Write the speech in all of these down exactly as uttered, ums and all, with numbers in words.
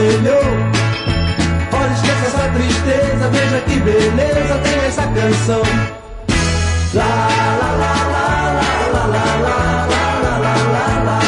aconselhou. Olha, esqueça essa tristeza, veja que beleza tem essa canção. Lá, lá, lá, lá, lá, lá, lá, lá, lá, lá, lá, lá.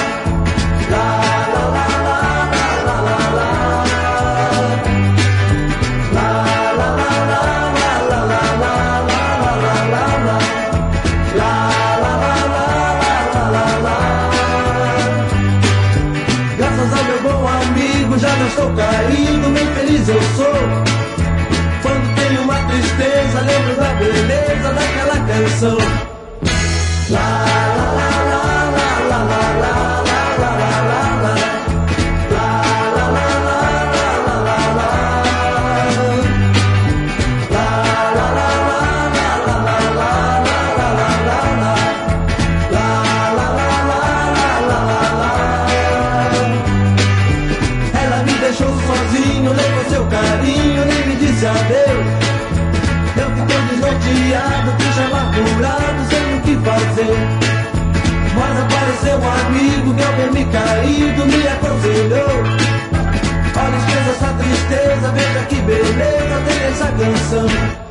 Já não estou caído, bem feliz eu sou. Quando tenho uma tristeza, lembro da beleza daquela canção. Lá, lá, lá, lá, lá, lá, lá, lá, lá, lá, lá, lá. Sozinho, levou seu carinho, nem me disse adeus. Eu fiquei desnorteado, triste, amargurado, sem o que fazer. Mas apareceu um amigo que ao ver me caído me aconselhou. Olha, esqueça essa tristeza, veja que beleza tem essa canção.